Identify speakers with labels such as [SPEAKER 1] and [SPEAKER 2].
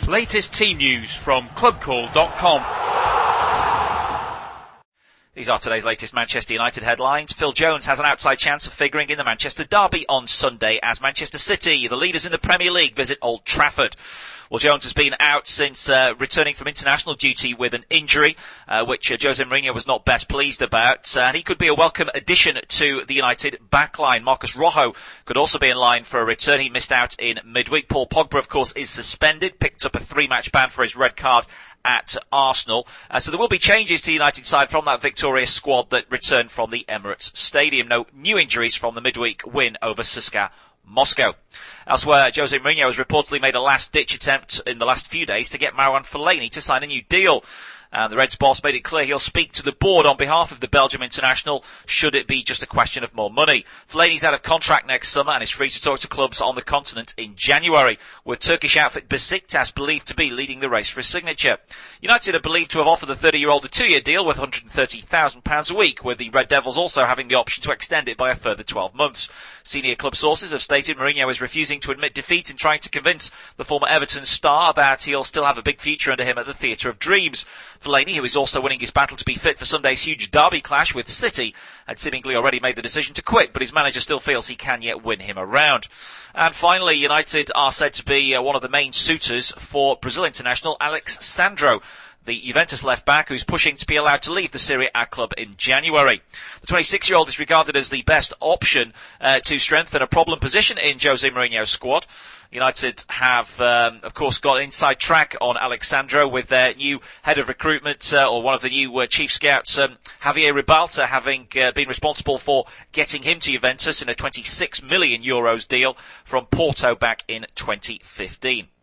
[SPEAKER 1] Latest team news from clubcall.com. These are today's latest Manchester United headlines. Phil Jones has an outside chance of figuring in the Manchester derby on Sunday as Manchester City, the leaders in the Premier League, visit Old Trafford. Well, Jones has been out since returning from international duty with an injury, which Jose Mourinho was not best pleased about. And he could be a welcome addition to the United backline. Marcos Rojo could also be in line for a return. He missed out in midweek. Paul Pogba, of course, is suspended, picked up a 3-match ban for his red card at Arsenal. So there will be changes to the United side from that victorious squad that returned from the Emirates Stadium. No new injuries from the midweek win over CSKA Moscow. Elsewhere, Jose Mourinho has reportedly made a last-ditch attempt in the last few days to get Marouane Fellaini to sign a new deal. And the Reds boss made it clear he'll speak to the board on behalf of the Belgium international should it be just a question of more money. Fellaini's out of contract next summer and is free to talk to clubs on the continent in January, with Turkish outfit Besiktas believed to be leading the race for his signature. United are believed to have offered the 30-year-old a 2-year deal worth £130,000 a week, with the Red Devils also having the option to extend it by a further 12 months. Senior club sources have stated Mourinho is refusing to admit defeat and trying to convince the former Everton star that he'll still have a big future under him at the Theatre of Dreams. Fellaini, who is also winning his battle to be fit for Sunday's huge derby clash with City, had seemingly already made the decision to quit, but his manager still feels he can yet win him around. And finally, United are said to be one of the main suitors for Brazil international Alex Sandro, the Juventus left-back who's pushing to be allowed to leave the Serie A club in January. The 26-year-old is regarded as the best option to strengthen a problem position in Jose Mourinho's squad. United have, of course, got inside track on Alex Sandro with their new head of recruitment, or one of the new chief scouts, Javier Ribalta, having been responsible for getting him to Juventus in a €26 million deal from Porto back in 2015.